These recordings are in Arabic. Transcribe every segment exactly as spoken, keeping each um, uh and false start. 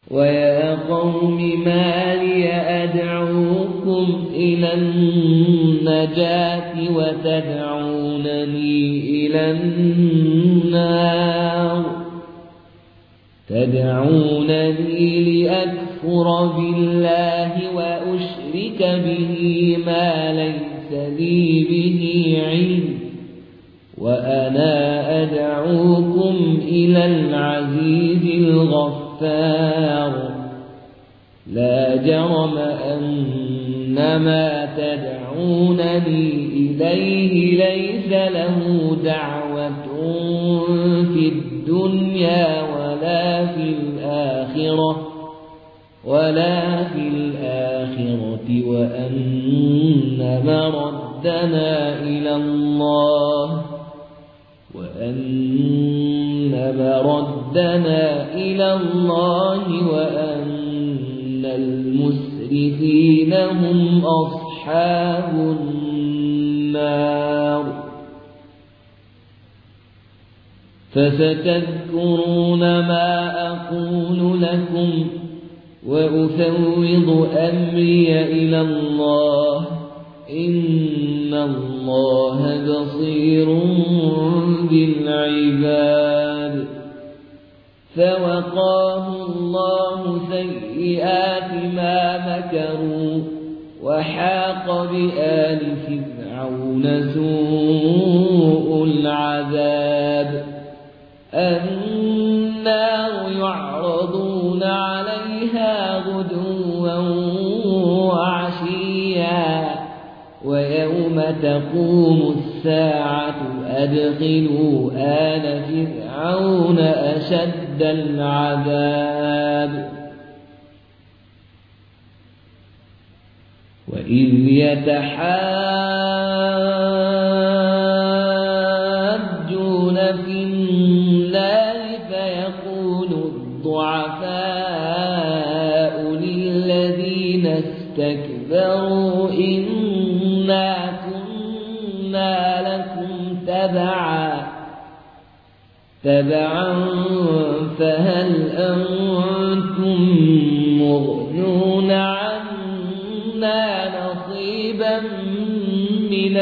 ويا قوم ما لي أدعوكم إلى النجاة وتدعونني إلى النار تدعونني لأكفر بالله وأشرك به ما ليس لي به علم وأنا أدعوكم إلى العزيز الغفار لا جرم أن ما تدعونني إليه ليس له دعوة في الدنيا ولا في الآخرة ولا في الآخرة وأن مردنا إلى الله وأن مردنا إلى الله وأن المسرفين هم أصحاب النار فستذكرون ما أقول لكم وأفوض أمري إلى الله إن الله بصير بالعباد فوقاه الله سيئات ما مكروا وحاق بآل فرعون سوء العذاب النار يعرضون عليها غدوا وعشيا ويوم تقوم الساعة أدخلوا آل فرعون أشد العذاب وإذ يتحاجون في النار فيقول الضعفاء للذين استكبروا إنا كنا لكم تبعا تبعا فهل أنتم مغنون عنا نصيبا من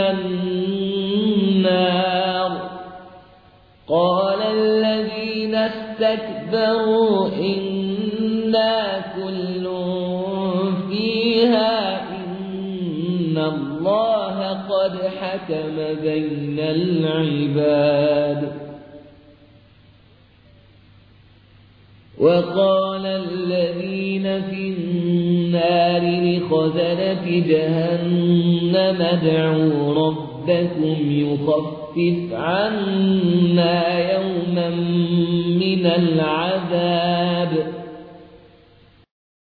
النار قال الذين استكبروا إنا كل فيها إن الله قد حكم بين العباد وقال الذين في النار لخزنة جهنم ادعوا ربكم يخفف عنا يوما من العذاب